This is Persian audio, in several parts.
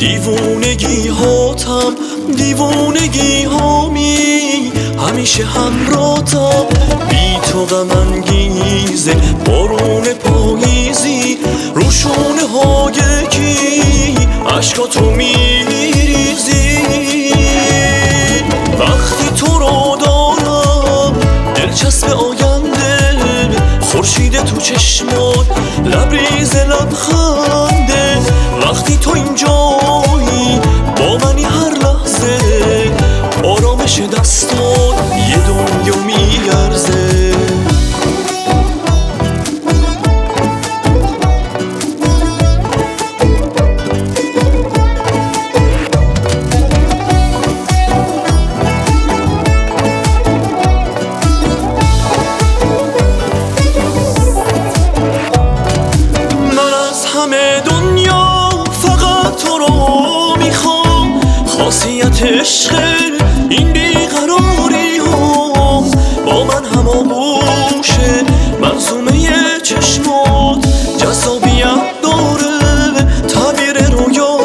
دیوونگی هاتم دیوونگی هامی همیشه همراهتم بی تو غم انگیزه بارون پاییزی روشونه های کی عشقاتو میریزی وقتی تو رو دارم دلچسب آینده خورشید تو چشمات لبریز لبخنده وقتی تو اینجایی با منی هر لحظه آرامش دستات یه دنیا میارزه همه دنیا فقط تو رو میخوام خاصیت عشق این بیقراری هم با من هماغوشه منظومه چشمات جذابیت داره تعبیر رویا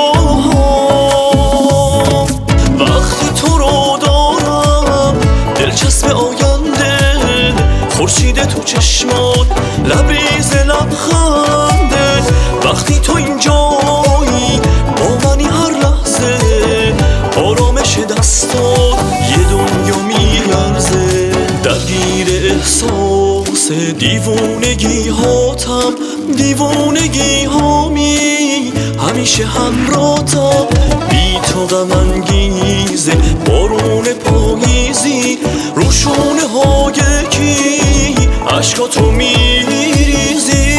وقتی تو رو دارم دلچسب آینده خورشید تو چشمات لبریز لبخنده وقتی تو اینجایی با منی هر لحظه آرامش دستات یه دنیا میارزه درگیر احساس دیوونگی هاتم دیوونگی هامی همیشه همراهتم بی تو غم انگیزه بارون پاییزی روشونه های کی عشقاتو میریزی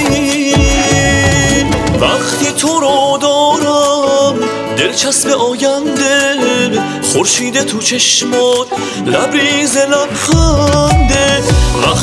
وقتی تو رو دارم دلچسب آینده خورشید تو چشمات لبریز لبخنده